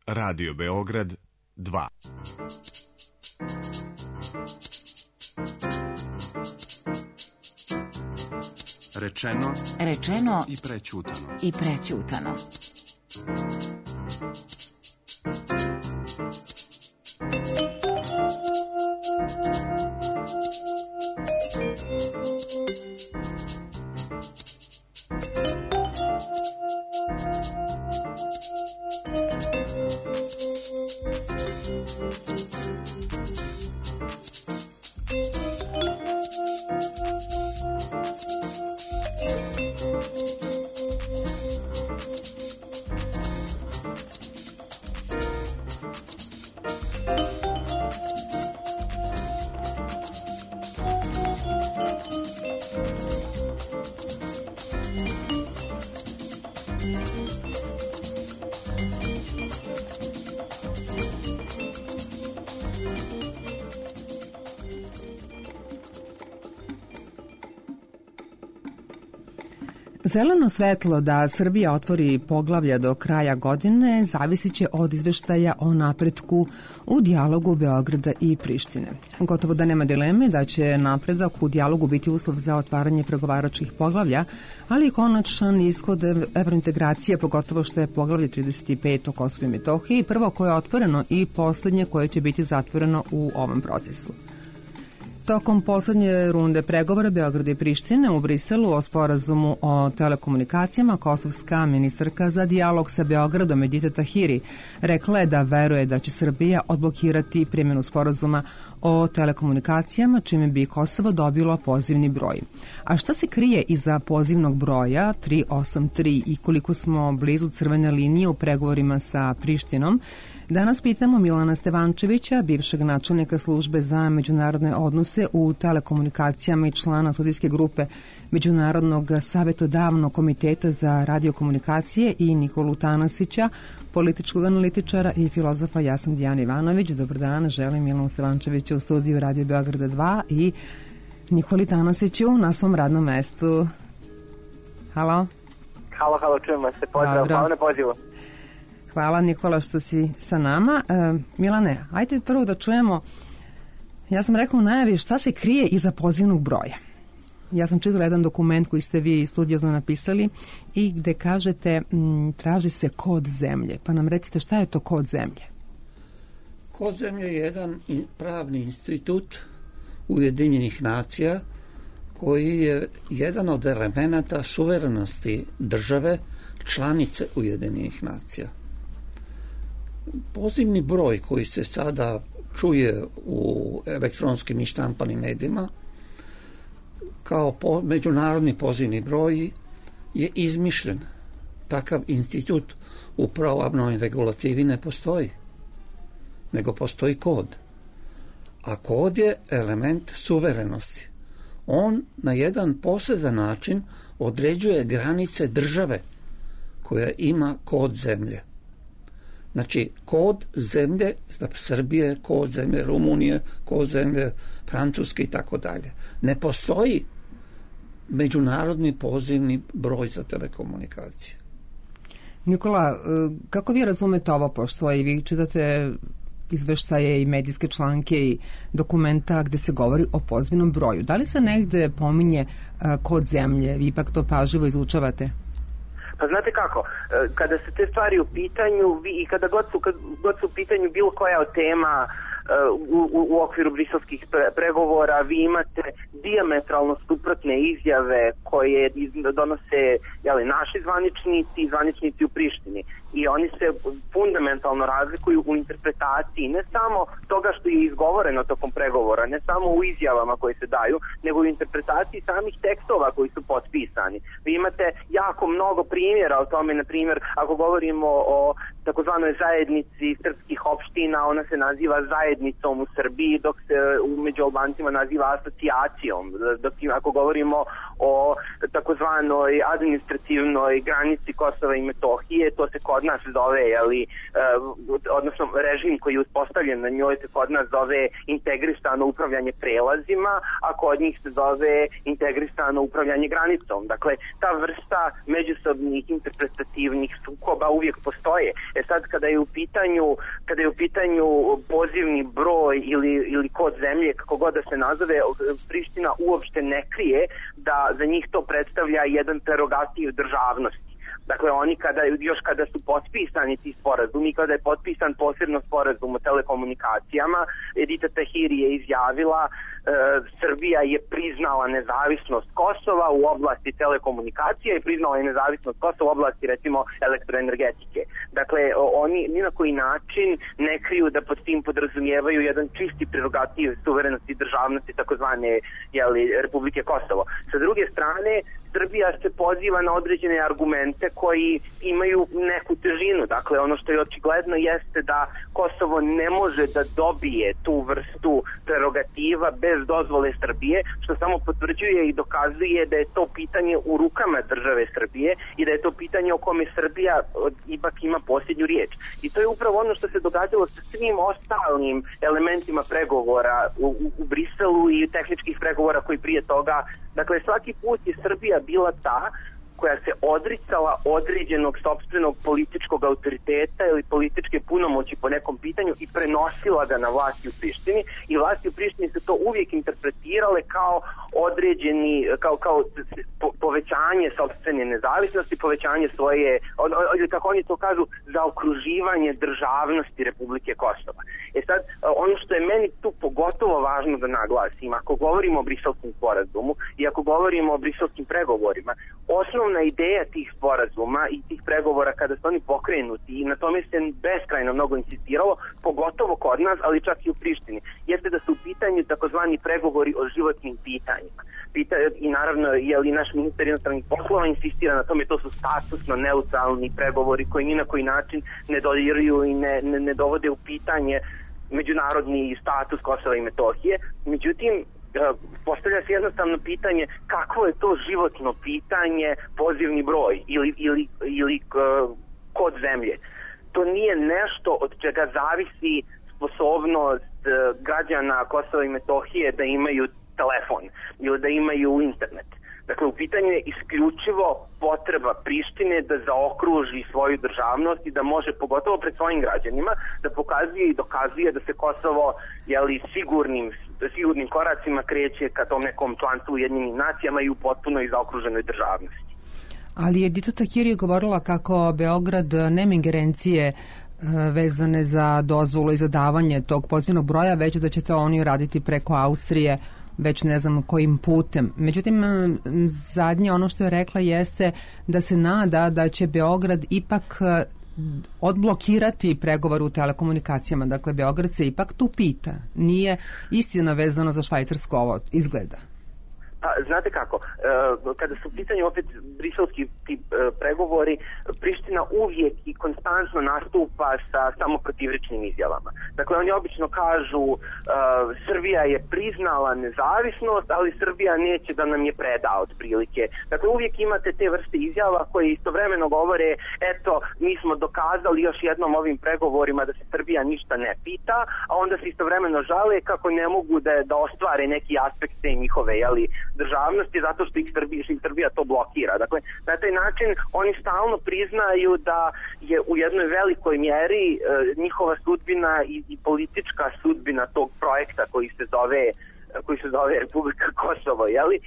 Radio Beograd 2. Rečeno i prećutano. Zeleno svetlo da Srbija otvori poglavlja do kraja godine zavisit će od izveštaja o napretku u dijalogu Beograda i Prištine. Gotovo da nema dileme da će napredak u dijalogu biti uslov za otvaranje pregovaračkih poglavlja, ali i konačan ishod evrointegracije, pogotovo što je poglavlje 35 o Kosovu i Metohiji, prvo koje je otvoreno i poslednje koje će biti zatvoreno u ovom procesu. Tokom poslednje runde pregovora Beograda i Prištine u Briselu o sporazumu o telekomunikacijama, kosovska ministarka za dijalog sa Beogradom Edita Tahiri rekla je da veruje da će Srbija odblokirati primjenu sporazuma o telekomunikacijama, čime bi Kosovo pozivni broj. A šta se krije iza pozivnog broja 383 i koliko smo blizu crvene linije u pregovorima sa Prištinom, danas pitamo Milana Stevančevića, bivšeg načelnika službe za međunarodne odnose u telekomunikacijama i člana sudijske grupe Međunarodnog savetodavnog komiteta za radiokomunikacije, i Nikolu Tanasića, političkog analitičara i filozofa. Ja sam Dijana Ivanović. Dobar dan, želim Milanu Stevančeviću u studiju Radio Beograda 2 i Nikoli Tanasiću na svom radnom mestu. Halo? Halo, čujemo se. Pozdrav, hvala na pozivu. Hvala Nikola što si sa nama. Milane, ajde prvo da čujemo, ja sam rekla u najavi šta se krije iza pozivnog broja. Ja sam čitala jedan dokument koji ste vi studiozno napisali i gde kažete traži se kod zemlje. Pa nam recite šta je to kod zemlje? Kod zemlje je jedan pravni institut Ujedinjenih nacija koji je jedan od elemenata suverenosti države članice Ujedinjenih nacija. Pozivni broj koji se sada čuje u elektronskim i štampanim medijima kao međunarodni pozivni broj je izmišljen. Takav institut u pravnoj regulativi ne postoji, nego postoji kod. A kod je element suverenosti. On na jedan poseban način određuje granice države koja ima kod zemlje. Znači, kod zemlje Srbije, kod zemlje Rumunije, kod zemlje Francuske i tako dalje. Ne postoji međunarodni pozivni broj za telekomunikacije. Nikola, kako vi razumete ovo, pošto i vi čitate izveštaje i medijske članke i dokumenta gde se govori o pozivnom broju? Da li se negde pominje kod zemlje? Vi ipak to pažljivo izučavate? Pa znate kako, kada se te stvari u pitanju i kada god su u pitanju bilo koja od tema u okviru briselskih pregovora, vi imate dijametralno suprotne izjave koje donose naši zvaničnici i zvaničnici u Prištini. I oni se fundamentalno razlikuju u interpretaciji ne samo toga što je izgovoreno tokom pregovora, ne samo u izjavama koje se daju, nego u interpretaciji samih tekstova koji su potpisani. Vi imate jako mnogo primjera o tome, na primjer, ako govorimo o takozvanoj zajednici srpskih opština, ona se naziva zajednicom u Srbiji, dok se među Albancima naziva asocijacijom. Dok ako govorimo o takozvanoj administrativnoj granici Kosova i Metohije, to se kod kod nas zove, odnosno režim koji je uspostavljen na njoj se kod nas zove integrisano upravljanje prelazima, a kod njih se zove integrisano upravljanje granicom. Dakle, ta vrsta međusobnih interpretativnih sukoba uvijek postoje. Sad, kada je u pitanju pozivni broj ili kod zemlje, kako god da se nazove, Priština uopšte ne krije da za njih to predstavlja jedan prerogativ državnosti. Dakle, oni kada su potpisani ti sporazumi, kada je potpisan posebno sporazum o telekomunikacijama, Edita Tahiri je izjavila Srbija je priznala nezavisnost Kosova u oblasti telekomunikacija i priznala je nezavisnost Kosova u oblasti, recimo, elektroenergetike. Dakle, oni ni na koji način ne kriju da pod tim podrazumijevaju jedan čisti prerogativ suverenosti državnosti takozvane Republike Kosovo. Sa druge strane, Srbija se poziva na određene argumente koji imaju neku težinu. Dakle, ono što je očigledno jeste da Kosovo ne može da dobije tu vrstu prerogativa bez dozvole Srbije, što samo potvrđuje i dokazuje da je to pitanje u rukama države Srbije i da je to pitanje o kome Srbija ipak ima posljednju riječ. I to je upravo ono što se događalo sa svim ostalim elementima pregovora u Briselu i tehničkih pregovora koji prije toga. Dakle, svaki put je Srbija bila ta koja se odricala određenog sopstvenog političkog autoriteta ili političke punomoći po nekom pitanju i prenosila ga na vlasti u Prištini, i vlasti u Prištini se to uvijek interpretirale kao određeni, kao povećanje sopstvene nezavisnosti, povećanje svoje, ili kako oni to kažu, zaokruživanje državnosti Republike Kosova. Sad, ono što je meni tu pogotovo važno da naglasim, ako govorimo o Briselskom sporazumu i ako govorimo o briselskim pregovorima, osnovna ideja tih sporazuma i tih pregovora kada su oni pokrenuti, i na tome se beskrajno mnogo insistiralo, pogotovo kod nas, ali čak i u Prištini, jeste da su u pitanju takozvani pregovori o životnim pitanjima. I naravno, naš ministar inostranih poslova insistira na tome, to su statusno neutralni pregovori koji ni na koji način ne dodiruju i ne dovode u pitanje međunarodni status Kosova i Metohije. Međutim, postavlja se jednostavno pitanje kakvo je to životno pitanje pozivni broj ili kod zemlje. To nije nešto od čega zavisi sposobnost građana Kosova i Metohije da imaju telefon ili da imaju internet. Dakle, u pitanju je isključivo potreba Prištine da zaokruži svoju državnost i da može, pogotovo pred svojim građanima, da pokazuje i dokazuje da se Kosovo sigurnim koracima kreće ka tom nekom članstvu u Ujedinjenim nacijama i u potpunoj zaokruženoj državnosti. Ali Edita Tahiri je govorila kako Beograd nema ingerencije vezane za dozvolu i za davanje tog pozivnog broja, već da će to oni raditi preko Austrije, već ne znam kojim putem. Međutim, zadnje ono što je rekla jeste da se nada da će Beograd ipak odblokirati pregovor u telekomunikacijama. Dakle, Beograd se ipak tu pita. Nije istina vezano za Švajcarsko ovo izgleda. Pa, znate kako, kada su u pitanju opet briselski pregovori, Priština uvijek i konstantno nastupa sa samoprotivričnim izjavama. Dakle, oni obično kažu Srbija je priznala nezavisnost, ali Srbija neće da nam je preda otprilike. Dakle, uvijek imate te vrste izjava koje istovremeno govore, eto, mi smo dokazali još jednom ovim pregovorima da se Srbija ništa ne pita, a onda se istovremeno žale kako ne mogu da ostvare neki aspekt te njihove, državnosti, zato što ih Srbija to blokira. Dakle, na taj način oni stalno priznaju da je u jednoj velikoj mjeri njihova sudbina i politička sudbina tog projekta koji se zove Republika Kosovo,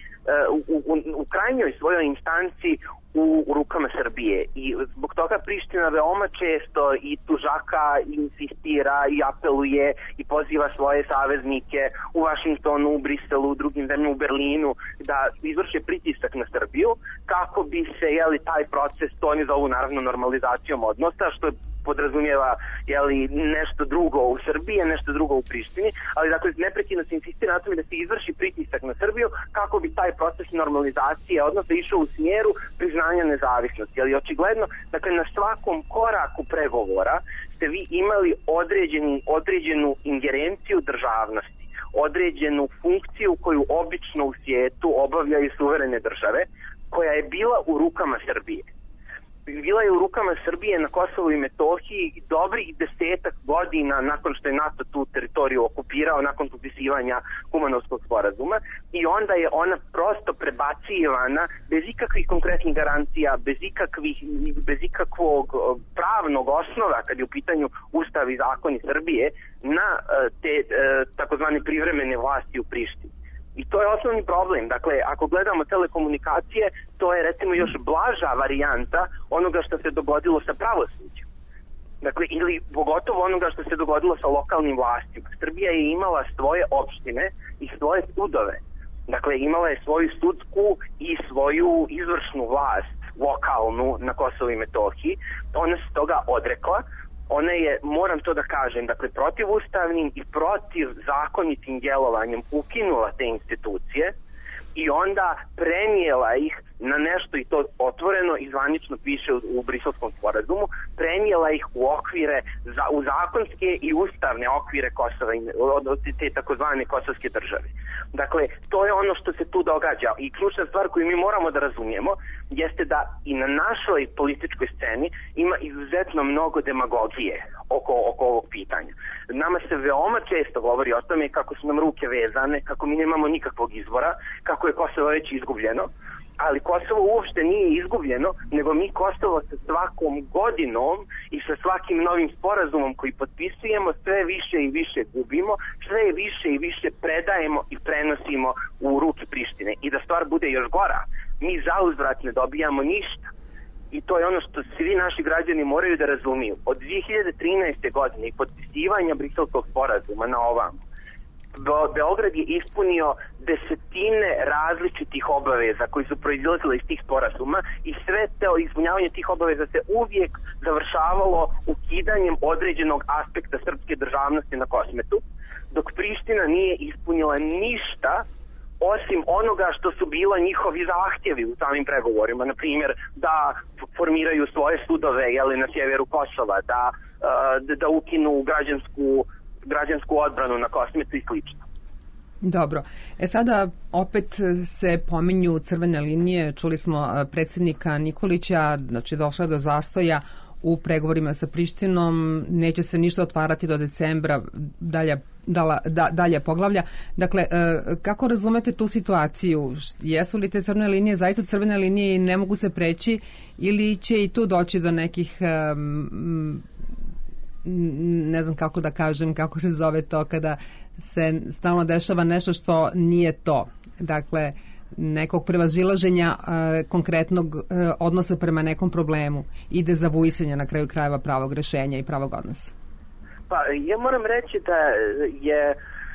u krajnjoj svojoj instanci u rukama Srbije. I zbog toga Priština veoma često i tužaka, insistira i apeluje i poziva svoje saveznike u Vašingtonu, u Briselu, u drugim zemljama, u Berlinu, da izvrše pritisak na Srbiju kako bi se taj proces, to oni zovu naravno normalizacijom odnosa, što podrazumijeva nešto drugo u Srbiji, nešto drugo u Prištini, ali dakle neprekidno se insistira na tome da se izvrši pritisak na Srbiju kako bi taj proces normalizacije odnosa išao u smjeru priznanja nezavisnosti. Ali očigledno, dakle, na svakom koraku pregovora ste vi imali određenu ingerenciju državnosti, određenu funkciju koju obično u svijetu obavljaju suverene države, koja je bila u rukama Srbije. bila je u rukama Srbije na Kosovu i Metohiji dobrih 10 godina nakon što je NATO tu teritoriju okupirao, nakon potpisivanja Kumanovskog sporazuma, i onda je ona prosto prebacivana bez ikakvih konkretnih garancija, bez ikakvog pravnog osnova kad je u pitanju Ustav i zakoni Srbije na te takozvane privremene vlasti u Prištini. I to je osnovni problem. Dakle, ako gledamo telekomunikacije, to je recimo još blaža varijanta onoga što se dogodilo sa pravosuđem. Dakle, ili pogotovo onoga što se dogodilo sa lokalnim vlastima. Srbija je imala svoje opštine i svoje sudove. Dakle, imala je svoju sudsku i svoju izvršnu vlast lokalnu na Kosovu i Metohiji. Ona se toga odrekla. Ona je, moram to da kažem, dakle, protivustavnim i protivzakonitim djelovanjem ukinula te institucije i onda prenijela ih na nešto, i to otvoreno i zvanično piše u Briselskom sporazumu, prenijela ih u okvire, u zakonske i ustavne okvire Kosova, te takozvane kosovske države. Dakle, to je ono što se tu događa, i ključna stvar koju mi moramo da razumijemo jeste da i na našoj političkoj sceni ima izuzetno mnogo demagogije oko ovog pitanja. Nama se veoma često govori o tome kako su nam ruke vezane, kako mi nemamo nikakvog izbora, kako je Kosovo već izgubljeno, ali Kosovo uopšte nije izgubljeno, nego mi Kosovo sa svakom godinom i sa svakim novim sporazumom koji potpisujemo sve više i više gubimo, sve više i više predajemo i prenosimo u ruke Prištine. I da stvar bude još gora, mi zauzvrat ne dobijamo ništa. I to je ono što svi naši građani moraju da razumiju. Od 2013. godine i potpisivanja Briselskog sporazuma na ovamo, Beograd je ispunio desetine različitih obaveza koji su proizilazile iz tih sporazuma, i sve to ispunjavanje tih obaveza se uvijek završavalo ukidanjem određenog aspekta srpske državnosti na Kosmetu, dok Priština nije ispunila ništa osim onoga što su bila njihovi zahtjevi u samim pregovorima, na primjer da formiraju svoje sudove na sjeveru Kosova, da ukinu građansku odbranu na Kosmetu i slično. Dobro. Sada opet se pominju crvene linije. Čuli smo predsjednika Nikolića, znači došla do zastoja u pregovorima sa Prištinom, neće se ništa otvarati do decembra, dalje poglavlja. Dakle, kako razumete tu situaciju? Jesu li te crvene linije zaista crvene linije i ne mogu se preći, ili će i tu doći do nekih ne znam kako da kažem, kako se zove to kada se stalno dešava nešto što nije to. Dakle, nekog prevazilaženja konkretnog odnosa prema nekom problemu i dezavuisanja na kraju krajeva pravog rešenja i pravog odnosa. Pa, ja moram reći da je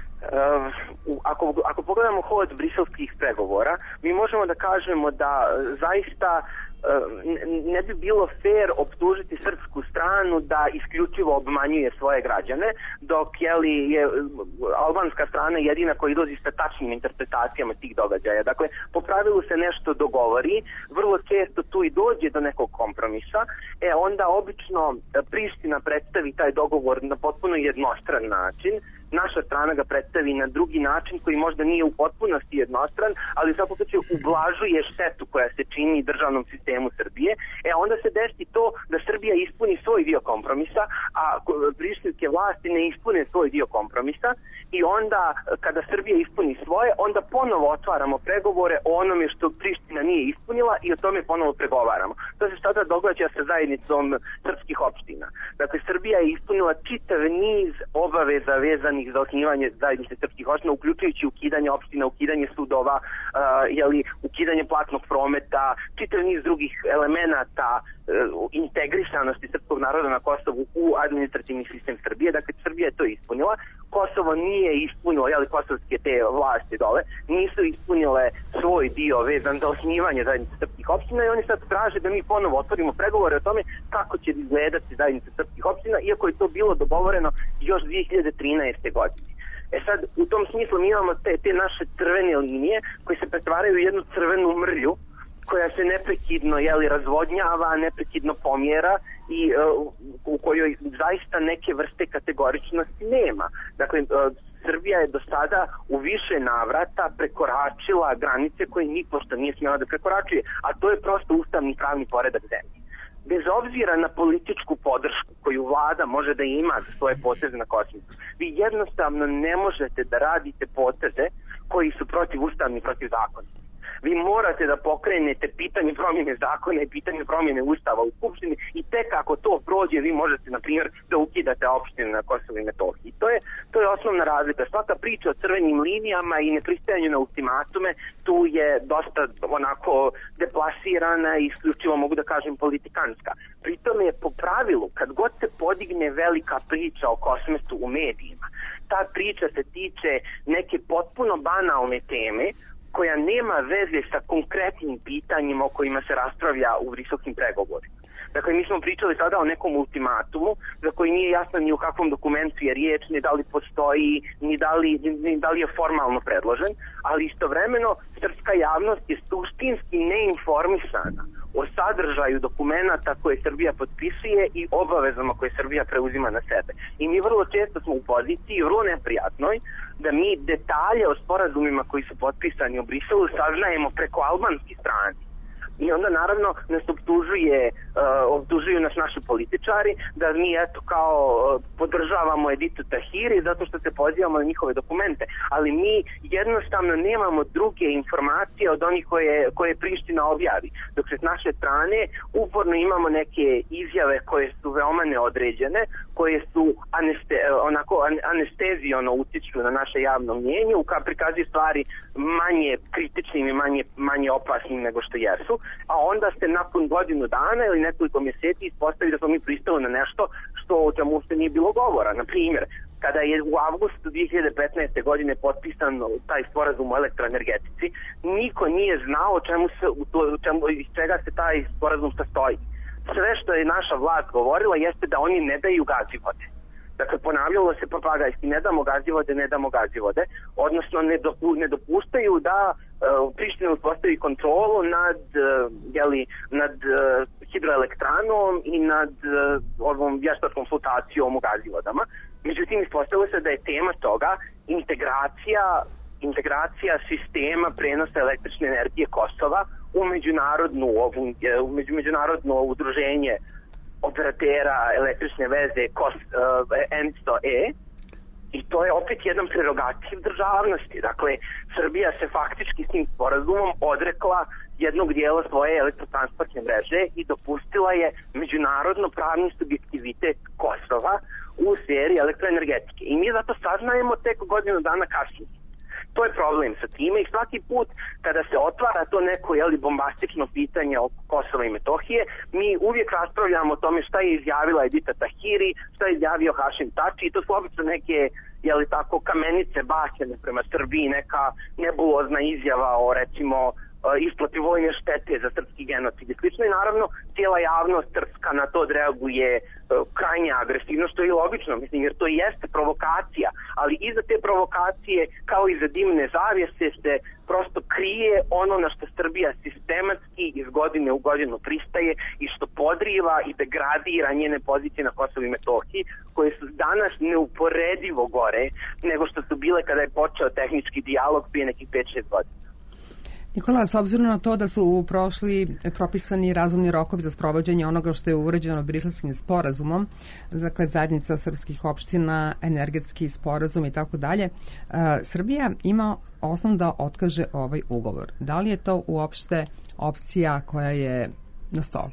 ako pogledamo hod briselskih pregovora, mi možemo da kažemo da zaista ne bi bilo fair optužiti srpsku stranu da isključivo obmanjuje svoje građane, dok je albanska strana jedina koja izlazi sa tačnim interpretacijama tih događaja. Dakle, po pravilu se nešto dogovori, vrlo često tu i dođe do nekog kompromisa, onda obično Priština predstavi taj dogovor na potpuno jednostran način, naša strana ga predstavi na drugi način koji možda nije u potpunosti jednostran, ali u svakom slučaju ublažuje štetu koja se čini državnom sistemu Srbije. Onda se desi to da Srbija ispuni svoj dio kompromisa, a prištinske vlasti ne ispune svoj dio kompromisa, i onda kada Srbija ispuni svoje, onda ponovo otvaramo pregovore o onome što Priština nije ispunila i o tome ponovo pregovaramo. To se sada događa sa zajednicom srpskih opština. Dakle, Srbija je ispunila čitav niz obaveza vezanih za osnivanje zajednice srpskih opština, uključujući ukidanje opština, ukidanje sudova, ukidanje platnog prometa, čitav niz drugih elemenata integrisanosti srpskog naroda na Kosovu u administrativni sistem Srbije. Dakle, Srbija je to ispunila. Kosovo nije ispunilo, kosovske te vlasti dole, nisu ispunile svoj dio vezan za osnivanje zajednice srpskih opština, i oni sad traže da mi ponovo otvorimo pregovore o tome kako će izgledati zajednice srpskih opština, iako je to bilo dogovoreno još 2013. godine. Sad, u tom smislu mi imamo te naše crvene linije koje se pretvaraju u jednu crvenu mrlju koja se neprekidno razvodnjava, neprekidno pomjera i u kojoj zaista neke vrste kategoričnosti nema. Dakle, Srbija je do sada u više navrata prekoračila granice koje nipošto nije smjela da prekoračuje, a to je prosto ustavni pravni poredak zemlje. bez obzira na političku podršku koju vlada može da ima za svoje poteze na kosmiku, vi jednostavno ne možete da radite poteze koji su protivustavni, protivzakoniti. Vi morate da pokrenete pitanje promjene zakona i pitanje promjene ustava u Skupštini i tek ako to prođe vi možete, na primjer, da ukidate opštine na Kosovu i Metohiji. To je osnovna razlika. Svaka priča o crvenim linijama i nepristajanju na ultimatume tu je dosta onako deplasirana i isključivo mogu da kažem politikanska. Pritom je po pravilu, kad god se podigne velika priča o kosmetu u medijima, ta priča se tiče neke potpuno banalne teme koja nema veze sa konkretnim pitanjima o kojima se raspravlja u visokim pregovorima. Dakle, mi smo pričali sada o nekom ultimatumu za koji nije jasno ni u kakvom dokumentu je riječ, ni da li postoji, ni da li je formalno predložen, ali istovremeno srpska javnost je suštinski neinformisana o sadržaju dokumenata koje Srbija potpisuje i obavezama koje Srbija preuzima na sebe. I mi vrlo često smo u poziciji, vrlo neprijatnoj, da mi detalje o sporazumima koji su potpisani u Briselu saznajemo preko albanske strane. I onda naravno nas optužuju nas naši političari da mi eto kao podržavamo Editu Tahiri zato što se pozivamo na njihove dokumente, ali mi jednostavno nemamo druge informacije od onih koje Priština objavi. Dok se s naše strane uporno imamo neke izjave koje su veoma neodređene, koje su anesteziono utiču na naše javno mnjenje, prikazuju stvari manje kritičnim i manje opasnim nego što jesu, a onda se nakon godinu dana ili nekoliko mjeseci ispostavi da smo mi pristali na nešto o čemu uopšte nije bilo govora. Na primjer, kada je u avgustu 2015. godine potpisan taj sporazum o elektroenergetici, niko nije znao iz čega se taj sporazum sastoji. Sve što je naša vlast govorila jeste da oni ne daju gazivode. Dakle, ponavljalo se papagajski, ne damo gazivode, odnosno ne dopuštaju da Priština uspostavi kontrolu nad hidroelektranom i nad ovom vještačkom flutacijom u gazivodama. Međutim, ispostavilo se da je tema toga integracija sistema prenosa električne energije Kosova u međunarodno udruženje operatera električne veze ENSTO-E, i to je opet jedan prerogativ državnosti. Dakle, Srbija se faktički s tim sporazumom odrekla jednog dijela svoje elektrotransportne mreže i dopustila je međunarodno pravni subjektivitet Kosova u sferi elektroenergetike. I mi zato saznajemo tek godinu dana kasnije. To je problem sa time i svaki put kada se otvara to neko bombastično pitanje oko Kosova i Metohije, mi uvijek raspravljamo o tome šta je izjavila Edita Tahiri, šta je izjavio Hašim Tači, i to su obično neke kamenice bačene prema Srbiji, neka nebulozna izjava o recimo isplati vojne štete za srpski genocid i slično, i naravno cijela javnost srpska na to odreaguje krajnje agresivno, što je i logično, mislim, jer to jeste provokacija, ali iza te provokacije, kao i za dimne zavjese, se prosto krije ono na što Srbija sistematski iz godine u godinu pristaje i što podriva i degradira njene pozicije na Kosovu i Metohiji, koje su danas neuporedivo gore nego što su bile kada je počeo tehnički dijalog prije nekih 5-6 godina. Nikola, s obzirom na to da su prošli propisani razumni rokovi za sprovođenje onoga što je uređeno Briselskim sporazumom, dakle zajednica srpskih opština, energetski sporazum i tako dalje, Srbija ima osnov da otkaže ovaj ugovor. Da li je to uopšte opcija koja je na stolu?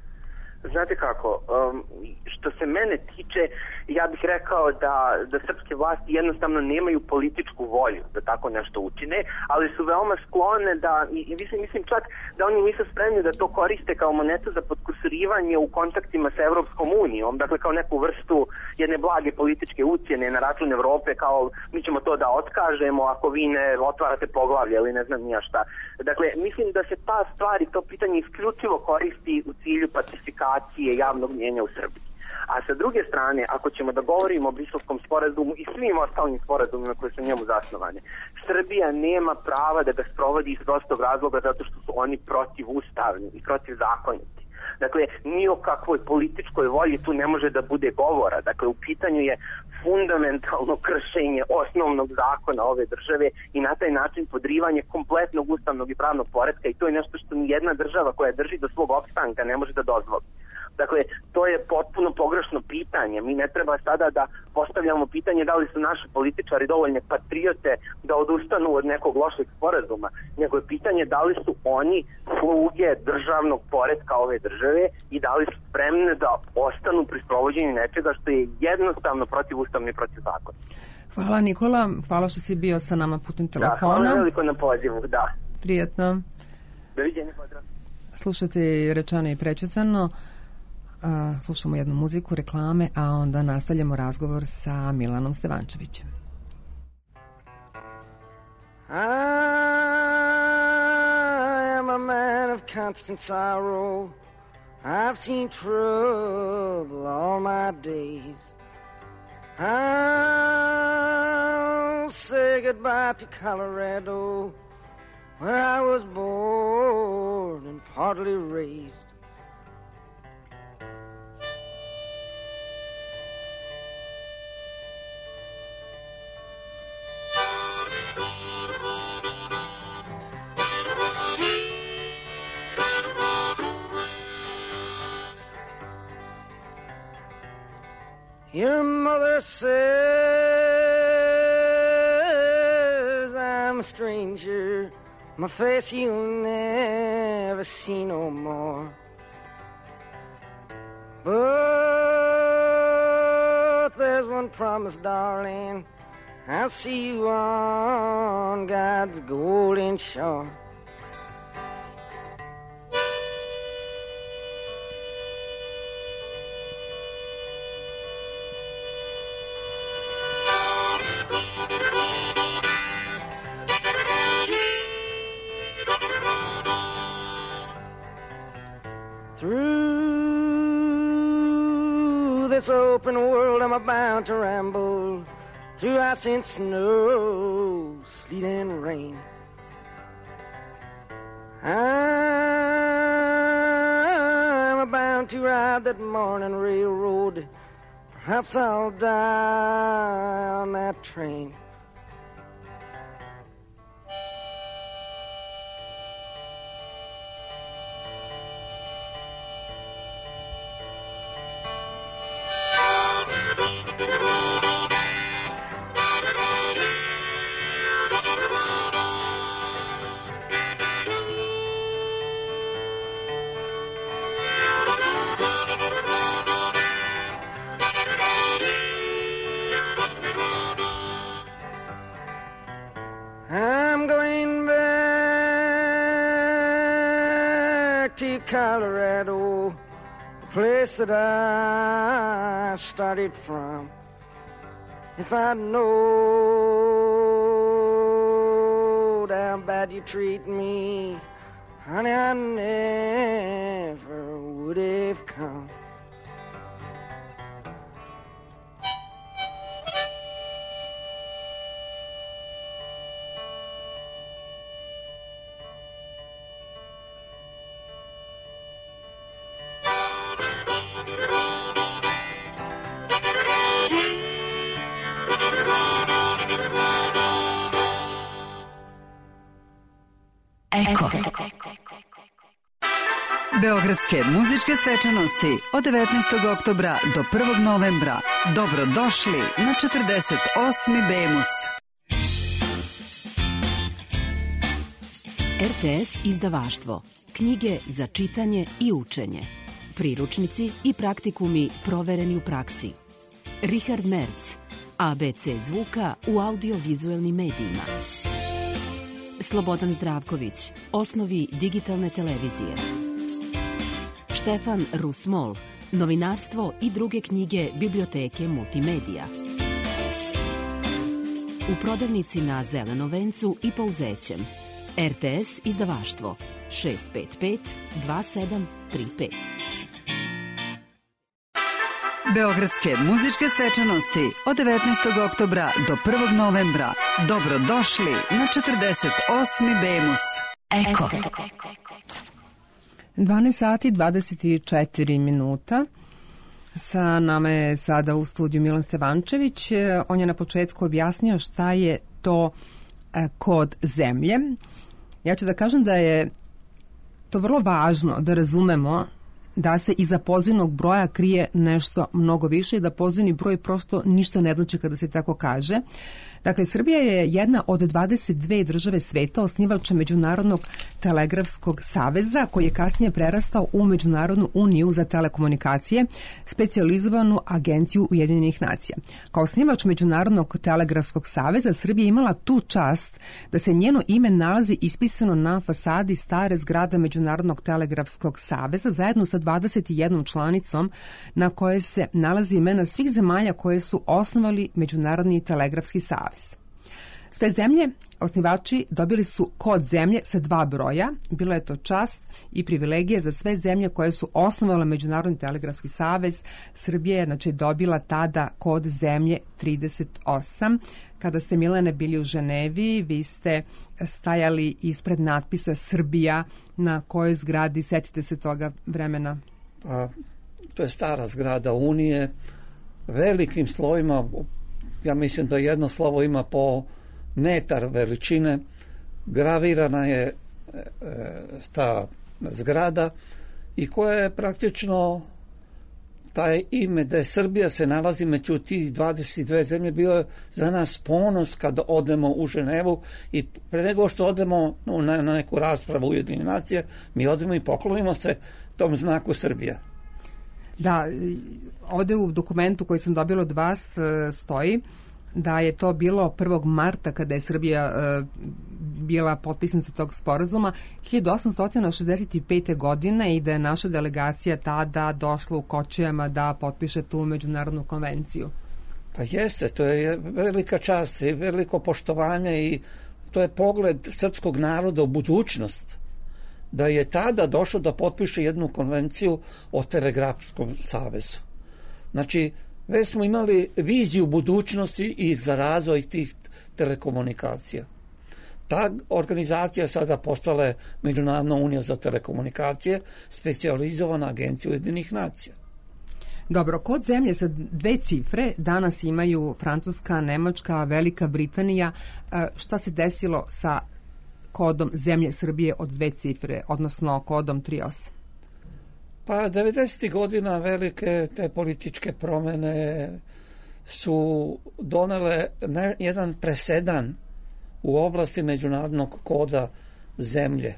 Znate kako, što se mene tiče, ja bih rekao da srpske vlasti jednostavno nemaju političku volju da tako nešto učine, ali su veoma sklone da, i mislim čak da oni nisu spremni da to koriste kao monetu za potkusurivanje u kontaktima sa Evropskom unijom, dakle kao neku vrstu jedne blage političke ucjene na račun Evrope, kao mi ćemo to da otkažemo ako vi ne otvarate poglavlje ili ne znam nija šta. Dakle, mislim da se ta stvar i to pitanje isključivo koristi u cilju pacifikacije javnog mnjenja u Srbiji. A sa druge strane, ako ćemo da govorimo o Briselskom sporazumu i svim ostalim sporazumima koji su njemu zasnovane, Srbija nema prava da ga sprovodi iz prostog razloga zato što su oni protivustavni i protivzakoniti. Dakle, ni o kakvoj političkoj volji tu ne može da bude govora. Dakle, u pitanju je fundamentalno kršenje osnovnog zakona ove države i na taj način podrivanje kompletnog ustavnog i pravnog poretka, i to je nešto što ni jedna država koja drži do svog opstanka ne može da dozvoli. Dakle, to je potpuno pogrešno pitanje. Mi ne treba sada da postavljamo pitanje da li su naši političari dovoljne patriote da odustanu od nekog lošeg sporazuma, nego je pitanje da li su oni sluge državnog poretka ove države i da li su spremne da ostanu pri sprovođenju nečega što je jednostavno protivustavno i protivzakonno. Hvala Nikola, hvala što si bio sa nama putem telefona. Da, hvala veliko na pozivu, da. Prijetno. Doviđenja, pozdrav. Slušate Rečano i prećutano. Slušamo jednu muziku, reklame, a onda nastavljamo razgovor sa Milanom Stevančevićem. I am a man of constant sorrow. I've seen trouble all my days. I'll say goodbye to Colorado, where I was born and partly raised. Your mother says I'm a stranger. My face you'll never see no more. But there's one promise, darling. I'll see you on God's golden shore. Through this open world I'm bound to ramble, through ice and snow, sleet and rain. I'm bound to ride that morning railroad, perhaps I'll die on that train. I'm going back to Colorado, the place that I started from. If I knowed how bad you treat me, honey, I never would have come. Eko. Beogradske muzičke svečanosti od 19. oktobra do 1. novembra. Dobrodošli na 48. Bemus. RTS izdavaštvo. Knjige za čitanje i učenje. Priručnici i praktikumi provereni u praksi. Richard Merz. ABC zvuka u audiovizuelnim medijima. Slobodan Zdravković. Osnovi digitalne televizije. Štefan Rusmol. Novinarstvo i druge knjige biblioteke Multimedija. U prodavnici na Zelenom vencu i Pouzećem. RTS izdavaštvo 655 2735. Beogradske muzičke svečanosti od 19. oktobra do 1. novembra. Dobrodošli na 48. Bemus. Eko. 12 sati 24 minuta. Sa nama je sada u studiju Milan Stevančević. On je na početku objasnio šta je to kod zemlje. Ja ću da kažem da je to vrlo važno da razumemo da se iza pozivnog broja krije nešto mnogo više i da pozivni broj prosto ništa ne znači kada se tako kaže. Dakle, Srbija je jedna od 22 države sveta osnivača Međunarodnog telegrafskog saveza, koji je kasnije prerastao u Međunarodnu uniju za telekomunikacije, specijalizovanu agenciju Ujedinjenih nacija. Kao osnivač Međunarodnog telegrafskog saveza, Srbija je imala tu čast da se njeno ime nalazi ispisano na fasadi stare zgrade Međunarodnog telegrafskog saveza, zajedno sa 21 članicom na kojoj se nalazi imena svih zemalja koje su osnovali Međunarodni telegrafski savez. Sve zemlje, osnivači, dobili su kod zemlje sa 2 broja. Bila je to čast i privilegija za sve zemlje koje su osnovale Međunarodni telegrafski savez. Srbija je znači dobila tada kod zemlje 38. Kada ste, Milene, bili u Ženevi, vi ste stajali ispred natpisa Srbija na kojoj zgradi, setite se toga vremena? Pa, to je stara zgrada Unije, velikim slovima, ja mislim da jedno slovo ima po metar veličine, gravirana je ta zgrada i koja je praktično taj ime da je Srbija se nalazi među tih 22 zemlje bio je za nas ponos kad odemo u Ženevu i pre nego što odemo na neku raspravu Ujedinjenih nacija, mi odemo i poklonimo se tom znaku Srbija. Da, ovde u dokumentu koji sam dobila od vas stoji da je to bilo 1. marta kada je Srbija bila potpisnica tog sporazuma 1865. godine i da je naša delegacija tada došla u kočijama da potpiše tu međunarodnu konvenciju. Pa jeste, to je velika čast i veliko poštovanje i to je pogled srpskog naroda u budućnost. Da je tada došlo da potpiše jednu konvenciju o telegrafskom savezu. Znači, već smo imali viziju budućnosti i za razvoj tih telekomunikacija. Ta organizacija sada postala je Međunarodna unija za telekomunikacije, specijalizovana agencija Ujedinjenih nacija. Dobro, kod zemlje sa 2 cifre danas imaju Francuska, Nemačka, Velika Britanija. Šta se desilo sa kodom zemlje Srbije od 2 cifre, odnosno kodom 38? Pa 90. godina velike te političke promene su donele jedan presedan u oblasti međunarodnog koda zemlje.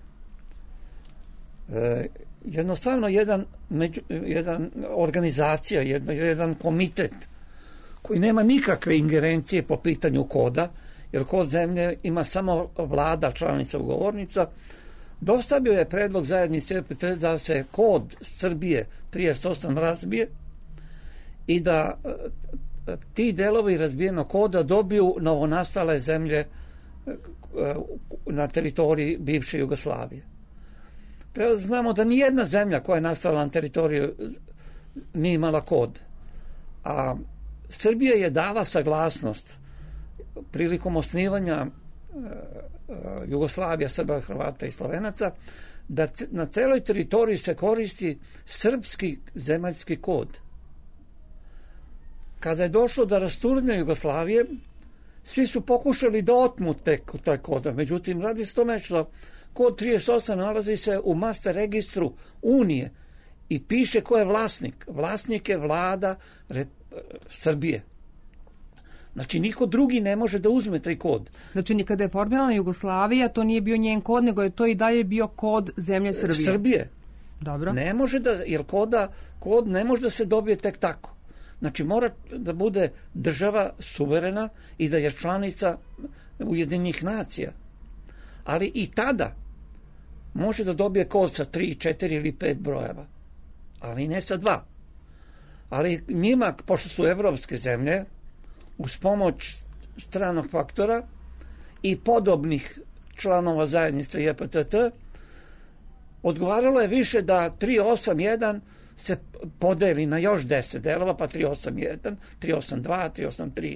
Jednostavno jedan organizacija, jedan komitet koji nema nikakve ingerencije po pitanju koda, jer kod zemlje ima samo vlada, članica, ugovornica, dostavio je predlog zajednice da se kod Srbije 38 razbije i da ti delovi razbijenog koda dobiju novonastale zemlje na teritoriji bivše Jugoslavije. Treba da znamo da nijedna zemlja koja je nastala na teritoriju nije imala kod. A Srbija je dala saglasnost prilikom osnivanja Jugoslavija, Srba, Hrvata i Slovenaca, da na celoj teritoriji se koristi srpski zemaljski kod. Kada je došlo do rasturanja Jugoslavije, svi su pokušali da otmu taj kod. Međutim, radi se tome što kod 38 nalazi se u master registru Unije i piše ko je vlasnik. Vlasnik je vlada Srbije. Znači, niko drugi ne može da uzme taj kod. Znači, kada je formirana Jugoslavija, to nije bio njen kod, nego je to i dalje bio kod zemlje Srbije. Srbije. Dobro. Ne može da, jer kod ne može da se dobije tek tako. Znači, mora da bude država suverena i da je članica Ujedinjenih nacija. Ali i tada može da dobije kod sa 3, 4 ili 5 brojeva. Ali ne sa 2. Ali njima, pošto su evropske zemlje, uz pomoć stranog faktora i podobnih članova zajednice JPTT, odgovaralo je više da 381 se podeli na još 10 delova, pa 381, 382, 383.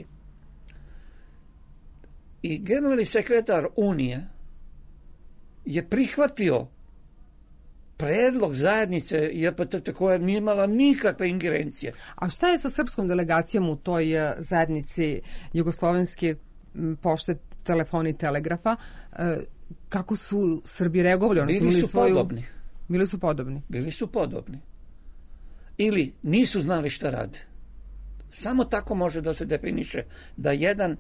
I generalni sekretar Unije je prihvatio predlog zajednice JPTT koja nije imala nikakve ingerencije. A šta je sa srpskom delegacijom u toj zajednici jugoslovenske pošte, telefona i telegrafa? Kako su Srbi reagovali? Bili su podobni. Bili su podobni. Bili su podobni. ili nisu znali šta rade. Samo tako može da se definiše da jedan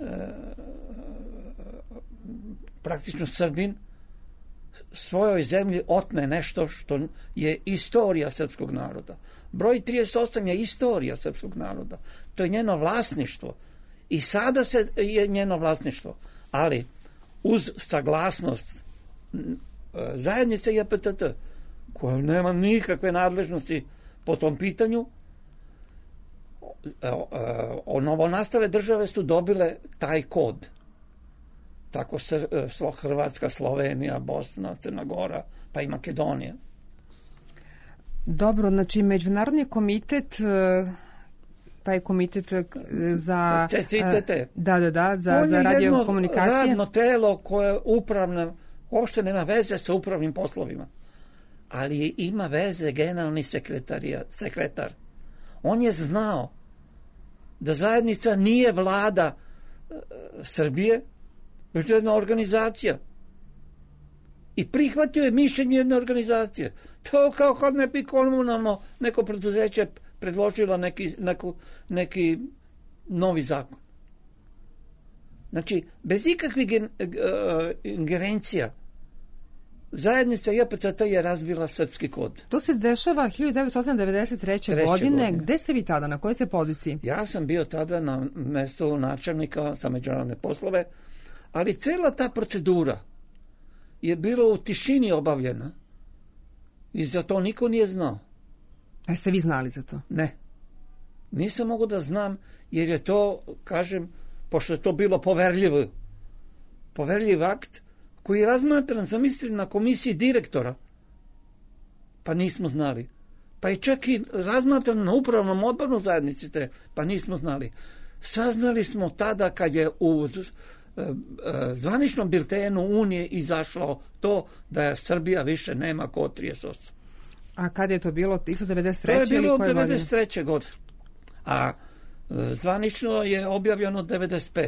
praktično Srbin svojoj zemlji otme nešto što je istorija srpskog naroda. Broj 38 je istorija srpskog naroda. To je njeno vlasništvo. I sada je njeno vlasništvo. Ali uz saglasnost zajednice JPTT, koja nema nikakve nadležnosti po tom pitanju, novonastale države su dobile taj kod. Tako Hrvatska, Slovenija, Bosna, Crna Gora, pa i Makedonija. Dobro, znači Međunarodni komitet, taj komitet za CCTT. za radiokomunikacije. Radno telo koje upravno uopšte nema veze sa upravnim poslovima. Ali ima veze generalni sekretar. On je znao da zajednica nije vlada Srbije, već jedna organizacija. I prihvatio je mišljenje jedne organizacije. To kao kad ne bi komunalno neko preduzeće predložilo neki novi zakon. Znači, bez ikakvih ingerencija zajednica JPTT je razbila srpski kod. To se dešava 1993. godine. Gde ste vi tada? Na kojoj ste poziciji? Ja sam bio tada na mestu načelnika za međunarodne poslove, ali cela ta procedura je bila u tišini obavljena i za to niko nije znao. A jeste vi znali za to? Ne. Nisam mogao da znam, jer je to, kažem, pošto je to bilo poverljiv akt, koji je razmatran, zamislite, na komisiji direktora, pa nismo znali. Pa i čak i razmatran na upravnom odboru zajednice, pa nismo znali. Saznali smo tada kad je u zvaničnom biltenu Unije izašlo to da Srbija više nema kod 38. A kad je to bilo? Isto 93. To je bilo ili 93. godine. A zvanično je objavljeno 95.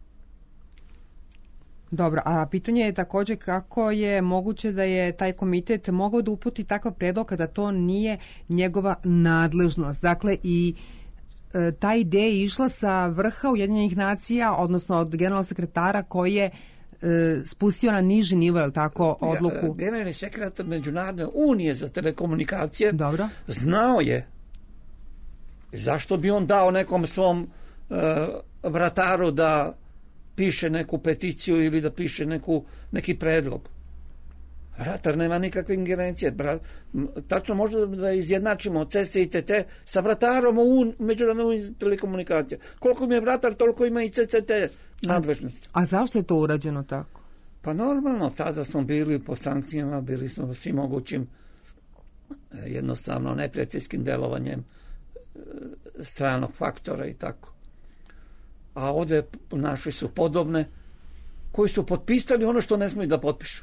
Dobro, a pitanje je također kako je moguće da je taj komitet mogao da uputi takav predlog kada to nije njegova nadležnost. Dakle, i ta ideja je išla sa vrha Ujedinjenih nacija, odnosno od generalnog sekretara koji je spustio na niži nivo, je tako, odluku? Generalni sekretar Međunarodne unije za telekomunikacije Dobro. Znao je zašto bi on dao nekom svom vrataru da piše neku peticiju ili da piše neki predlog. Vratar nema nikakve ingerencije. Tačno možda da izjednačimo CCTT sa vratarom u međunarodnoj telekomunikacije. Koliko mi je vratar, toliko ima i CCT nadležnosti. A zašto je to urađeno tako? Pa normalno, tada smo bili po sankcijama, bili smo svim mogućim jednostavno neprijateljskim delovanjem stranog faktora i tako. A ovdje našli su podobne koji su potpisali ono što ne smiju da potpišu.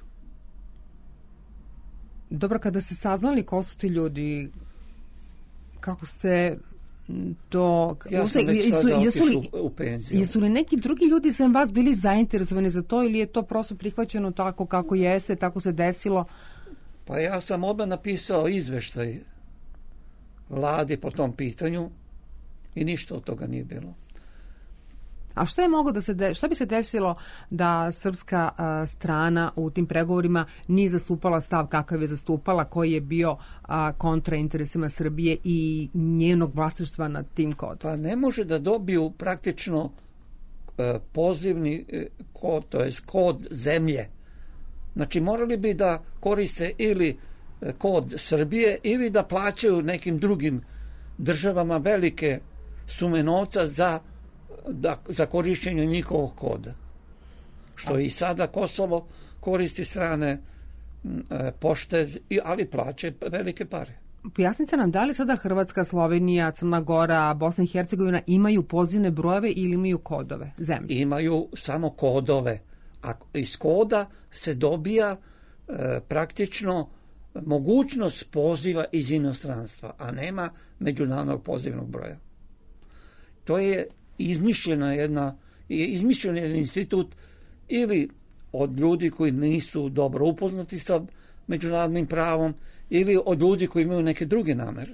Dobro, kada ste saznali ko su ti ljudi, kako ste to... Ja sam već sada otišao u penziju. Jesu li neki drugi ljudi sem vas bili zainteresovani za to ili je to prosto prihvaćeno tako kako jeste, tako se desilo? Pa ja sam odmah napisao izveštaj vladi po tom pitanju i ništa od toga nije bilo. A šta je moglo šta bi se desilo da srpska strana u tim pregovorima nije zastupala stav kakav je zastupala, koji je bio kontra interesima Srbije i njenog vlasništva nad tim kodom? Pa ne može da dobiju praktično pozivni kod, to je kod zemlje. Znači morali bi da koriste ili kod Srbije ili da plaćaju nekim drugim državama velike sume novca za korišćenje njihovog koda. Što i sada Kosovo koristi strane pošte, ali plaće velike pare. Pojasnite nam, da li sada Hrvatska, Slovenija, Crna Gora, Bosna i Hercegovina imaju pozivne brojeve ili imaju kodove zemlje? Imaju samo kodove. A iz koda se dobija praktično mogućnost poziva iz inostranstva, a nema međunarodnog pozivnog broja. To je izmišljen jedan institut ili od ljudi koji nisu dobro upoznati sa međunarodnim pravom ili od ljudi koji imaju neke druge namere.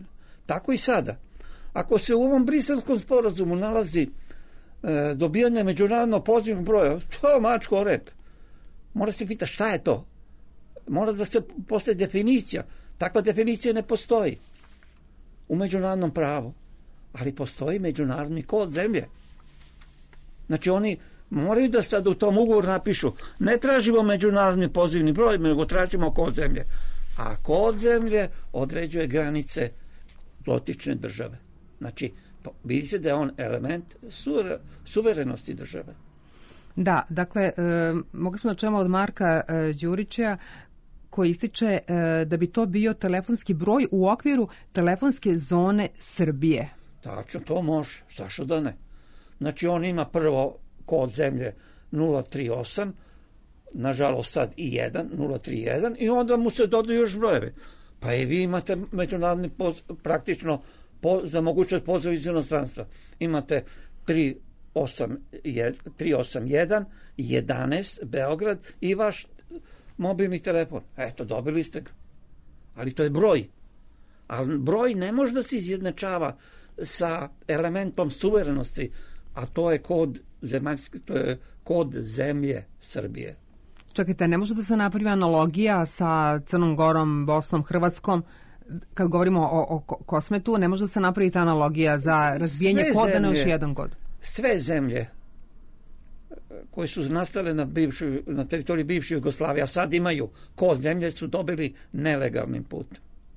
Tako i sada. Ako se u ovom Briselskom sporazumu nalazi dobijanje međunarodnog pozivnog broja, to mačko rep. Mora se pitati šta je to. Mora da se postoji definicija. Takva definicija ne postoji u međunarodnom pravu. Ali postoji međunarodni kod zemlje. Znači oni moraju da sad u tom ugovoru napišu ne tražimo međunarodni pozivni broj, nego tražimo kod zemlje. A kod zemlje određuje granice dotične države. Znači, vidite da je on element suverenosti države. Da, dakle, mogli smo da čujemo od Marka Đurića koji ističe da bi to bio telefonski broj u okviru telefonske zone Srbije. Tačno, to može. Zašto da ne? Znači, on ima prvo kod zemlje 038, nažalost sad i 1, 031, i onda mu se dodaju još brojevi. Pa i vi imate međunarodni praktično za mogućnost pozova iz inostranstva. Imate 381 11 Beograd i vaš mobilni telefon. Eto, dobili ste ga. Ali to je broj. Ali broj ne može da se izjednačava sa elementom suverenosti, a to je kod zemlje Srbije. Čekajte, ne može da se napravi analogija sa Crnom Gorom, Bosnom, Hrvatskom? Kad govorimo o Kosmetu, ne može da se napravi ta analogija za razbijanje koda na još jedan kod? Sve zemlje koje su nastale na teritoriji bivše Jugoslavije, a sad imaju kod zemlje, su dobili nelegalnim putem.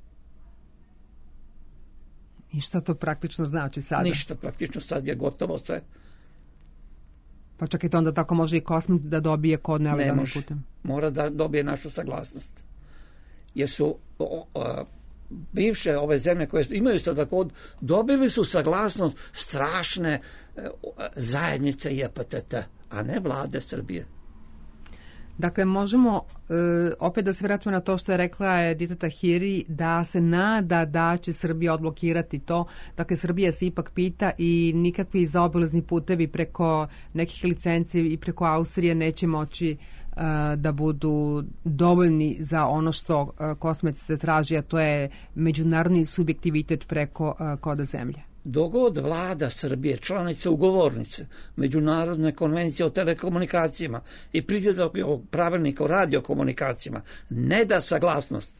I šta to praktično znači sada? Ništa, praktično sad je gotovo sve. Pa čekajte, onda tako može i Kosmet da dobije kod nelegalnim putem? Ne može, mora da dobije našu saglasnost. Jer su bivše ove zemlje koje imaju sada kod, dobili su saglasnost strašne zajednice JPTT, a ne vlade Srbije. Dakle, možemo opet da se vratimo na to što je rekla Edita Tahiri, da se nada da će Srbija odblokirati to. Dakle, Srbija se ipak pita i nikakvi zaobilazni putevi preko nekih licenci i preko Austrije neće moći da budu dovoljni za ono što Kosmet se traži, a to je međunarodni subjektivitet preko koda zemlje. Dogod vlada Srbije, članice ugovornice Međunarodne konvencije o telekomunikacijama i pridjednog pravilnika o radiokomunikacijama ne da saglasnost,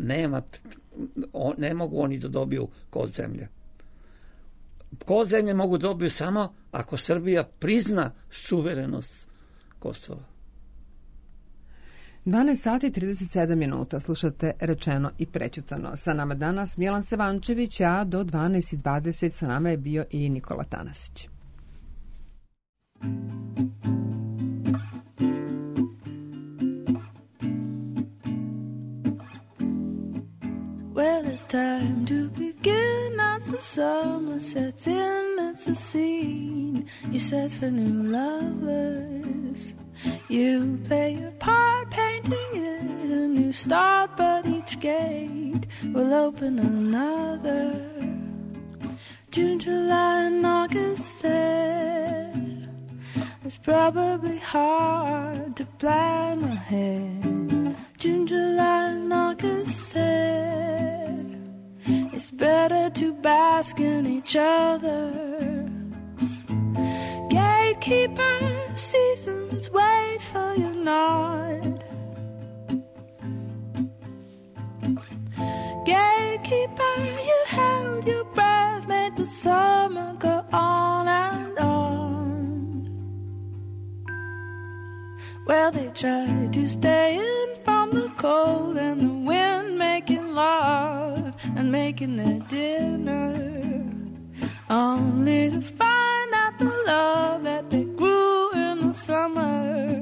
ne mogu oni da dobiju kod zemlje. Kod zemlje mogu da dobiju samo ako Srbija prizna suverenost Kosova. 12 sati i 37 minuta, slušate Rečeno i prećutano. Sa nama danas Milan Stevančević, a do 12:20 sa nama je bio i Nikola Tanasić. Well, it's time to begin as the summer sets in. It's a scene you set for new lovers. You play your part, painting it a new start, but each gate will open another. June, July, and August said it's probably hard to plan ahead. June, July, and August said it's better to bask in each other. Gatekeeper, seasons wait for your nod. Gatekeeper, you held your breath, made the summer go on and on. Well, they tried to stay in from the cold and the wind, making love and making their dinner, only to find out the love that they grew in the summer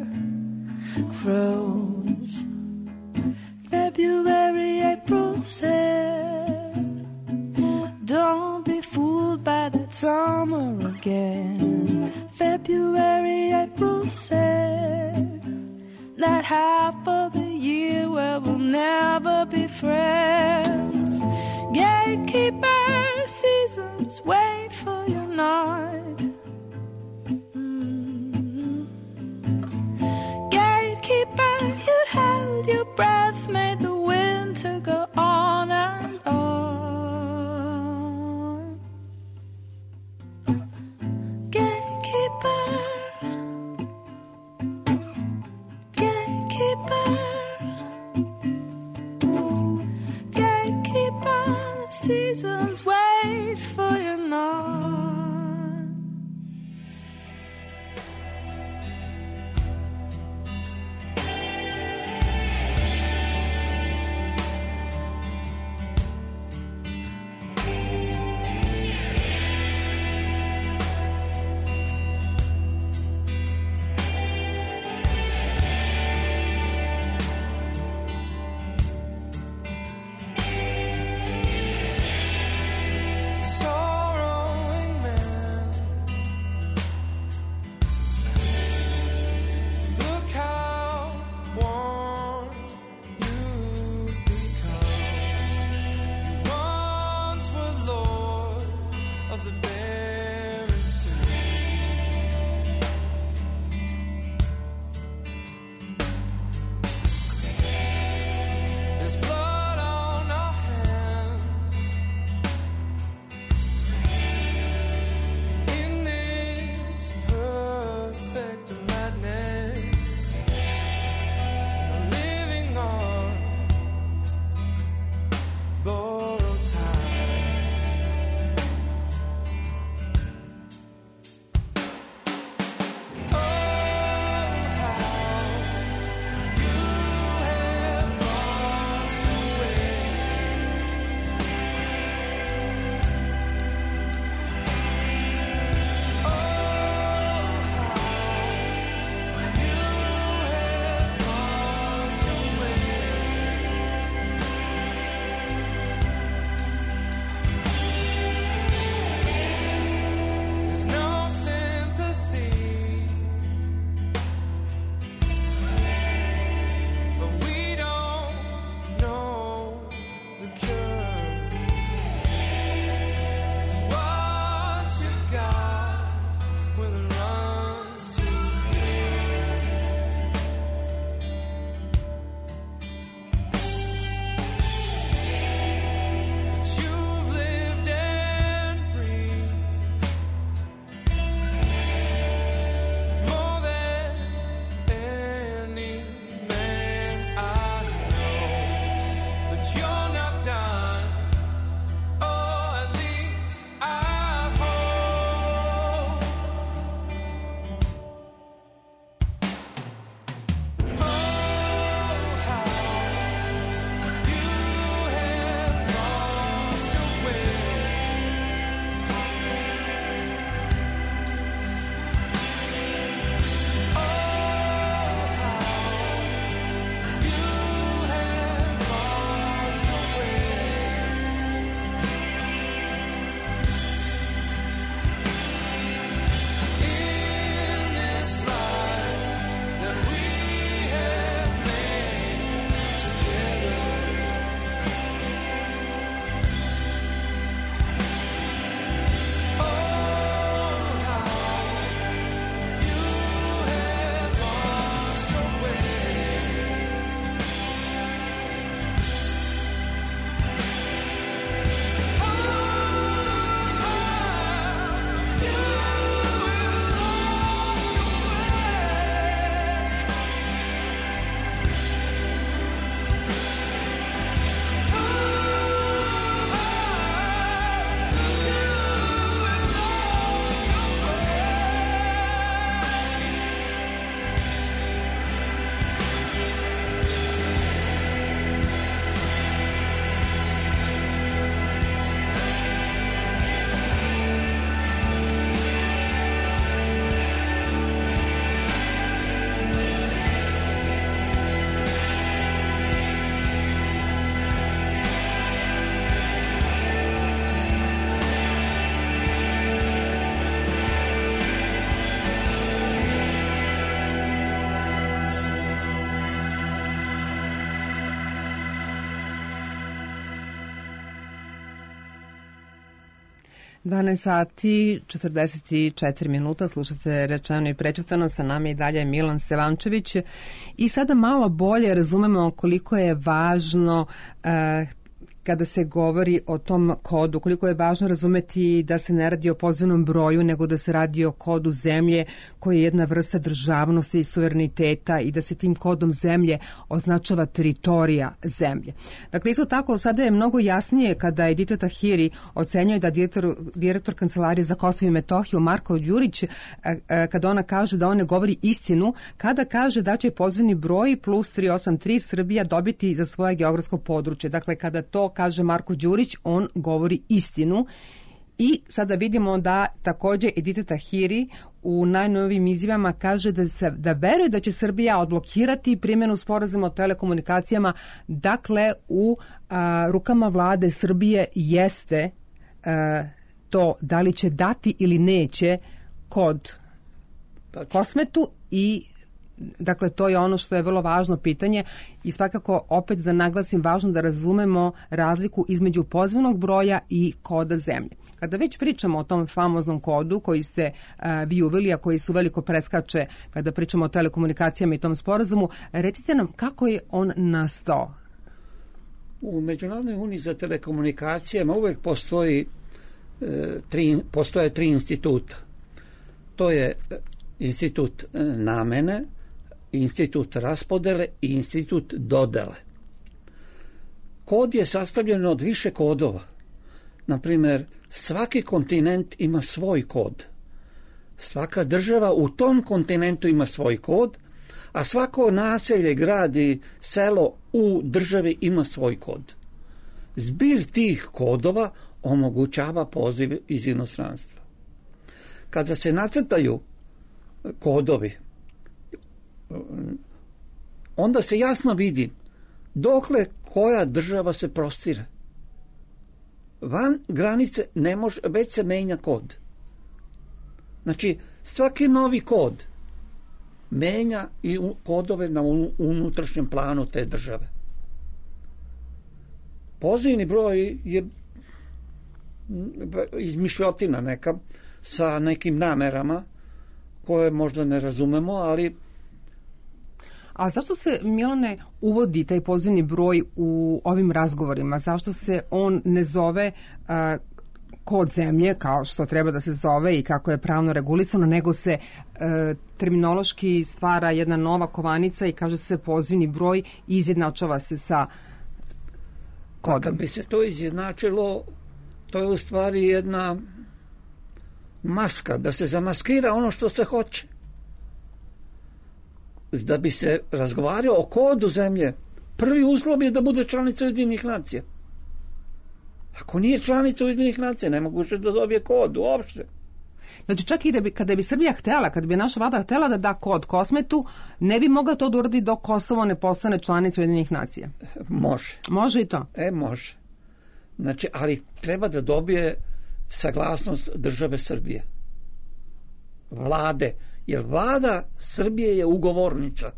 froze. February, April said, don't be fooled by that summer again. February, April said, that half of the year where we'll never be friends. Gatekeeper, seasons wait for your nod. Gatekeeper, you held your breath, made the winter go on and on. 12 sati 44 minuta, slušate Rečeno i prečitano, sa nama i dalje Milan Stevančević i sada malo bolje razumemo koliko je važno kada se govori o tom kodu, koliko je važno razumeti da se ne radi o pozivnom broju, nego da se radi o kodu zemlje koji je jedna vrsta državnosti i suvereniteta i da se tim kodom zemlje označava teritorija zemlje. Dakle, isto tako, sada je mnogo jasnije kada Edita Tahiri ocenjuje da direktor Kancelarije za Kosovo i Metohiju Marko Đurić, kada ona kaže da on ne govori istinu, kada kaže da će pozivni broj plus 383 Srbija dobiti za svoje geografsko područje. Dakle, kada to kaže Marko Đurić, on govori istinu. I sada vidimo da takođe Edita Tahiri u najnovijim izjavama kaže da veruje da će Srbija odblokirati primjenu sporazuma o telekomunikacijama. Dakle, u rukama vlade Srbije jeste to da li će dati ili neće kod Kosmetu i dakle, to je ono što je vrlo važno pitanje i svakako, opet da naglasim, važno da razumemo razliku između pozivnog broja i koda zemlje. Kada već pričamo o tom famoznom kodu koji ste vi uveli, a koji su veliko preskače kada pričamo o telekomunikacijama i tom sporazumu, recite nam kako je on nastao? U Međunarodnoj uniji za telekomunikacijama uvek postoje tri instituta. To je institut namene, institut raspodele i institut dodele. Kod je sastavljen od više kodova. Naprimjer, svaki kontinent ima svoj kod. Svaka država u tom kontinentu ima svoj kod, a svako naselje, grad i selo u državi ima svoj kod. Zbir tih kodova omogućava poziv iz inostranstva. Kada se nacrtaju kodovi, onda se jasno vidi dokle koja država se prostire. Van granice ne može, već se menja kod. Znači, svaki novi kod menja i kodove na unutrašnjem planu te države. Pozivni broj je izmišljotina neka sa nekim namerama koje možda ne razumemo, ali... A zašto se, Milane, uvodi taj pozivni broj u ovim razgovorima? Zašto se on ne zove kod zemlje, kao što treba da se zove i kako je pravno regulisano, nego se terminološki stvara jedna nova kovanica i kaže se pozivni broj i izjednačava se sa kodom? Kad bi se to izjednačilo, to je u stvari jedna maska, da se zamaskira ono što se hoće. Da bi se razgovarao o kodu zemlje, prvi uslov je da bude članica Ujedinjenih nacija. Ako nije članica Ujedinjenih nacija, ne moguće da dobije kod uopšte. Znači, čak i kada bi Srbija htela, kada bi naša vlada htela da da kod Kosmetu, ne bi mogla to da uradi dok Kosovo ne postane članica Ujedinjenih nacija. Može. Može i to? Može. Znači, ali treba da dobije saglasnost države Srbije. Vlade. Jer vlada Srbije je ugovornica.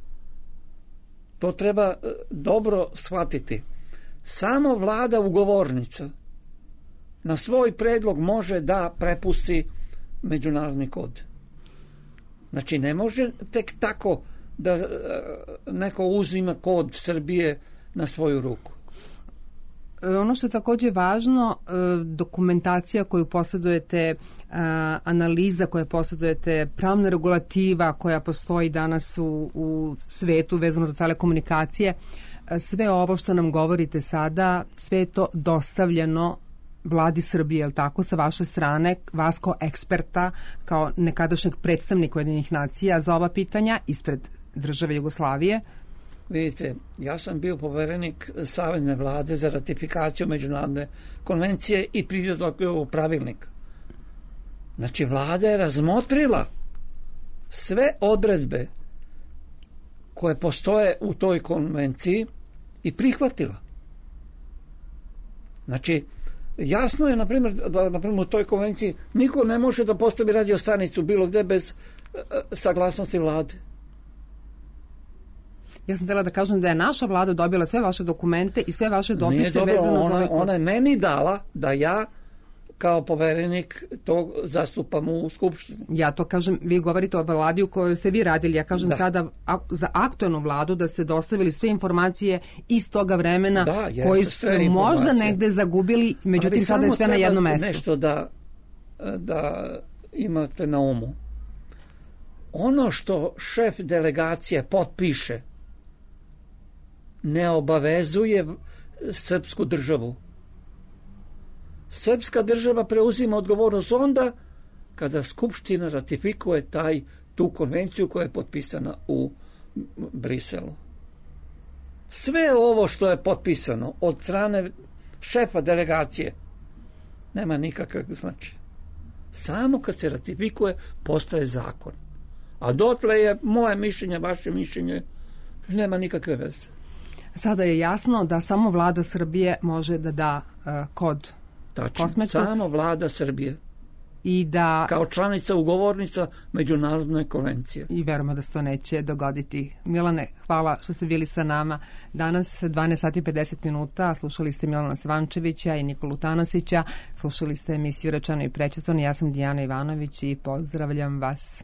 To treba dobro shvatiti. Samo vlada ugovornica na svoj predlog može da prepusti međunarodni kod. Znači, ne može tek tako da neko uzima kod Srbije na svoju ruku. Ono što je takođe važno, dokumentacija koju posjedujete, analiza koju posjedujete, pravna regulativa koja postoji danas u svetu vezano za telekomunikacije, sve ovo što nam govorite sada, sve je to dostavljeno vladi Srbije, je li tako, sa vaše strane, vas kao eksperta, kao nekadašnjeg predstavnika Ujedinjenih nacija za ova pitanja ispred države Jugoslavije? Vidite, ja sam bio poverenik Savezne vlade za ratifikaciju međunarodne konvencije i prijedlog pravilnika. Znači, vlada je razmotrila sve odredbe koje postoje u toj konvenciji i prihvatila. Znači, jasno je, na primjer, da u toj konvenciji niko ne može da postavi radiostanicu bilo gde bez saglasnosti vlade. Ja sam htjela da kažem da je naša vlada dobila sve vaše dokumente i sve vaše dopise vezano za ovaj kod. Ona je meni dala da ja kao poverenik to zastupam u Skupštini. Ja to kažem, vi govorite o vladi u kojoj ste vi radili, ja kažem sada za aktualnu vladu da ste dostavili sve informacije iz toga vremena koji su možda negde zagubili, međutim sada je sve na jednom mestu. Nešto da imate na umu. Ono što šef delegacije potpiše ne obavezuje srpsku državu. Srpska država preuzima odgovornost onda kada Skupština ratifikuje tu konvenciju koja je potpisana u Briselu. Sve ovo što je potpisano od strane šefa delegacije nema nikakvog značaja. Samo kad se ratifikuje postaje zakon. A dotle je moje mišljenje, vaše mišljenje, nema nikakve veze. Sada je jasno da samo vlada Srbije može da da kod kosmetu. Samo vlada Srbije. I da, kao članica ugovornica Međunarodne konvencije. I verujemo da se to neće dogoditi. Milane, hvala što ste bili sa nama. Danas 12 sati 50 minuta slušali ste Milana Svančevića i Nikolu Tanasića. Slušali ste emisiju Rečano i prečesto. Ja sam Dijana Ivanović i pozdravljam vas.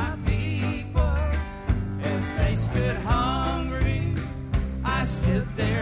Stood there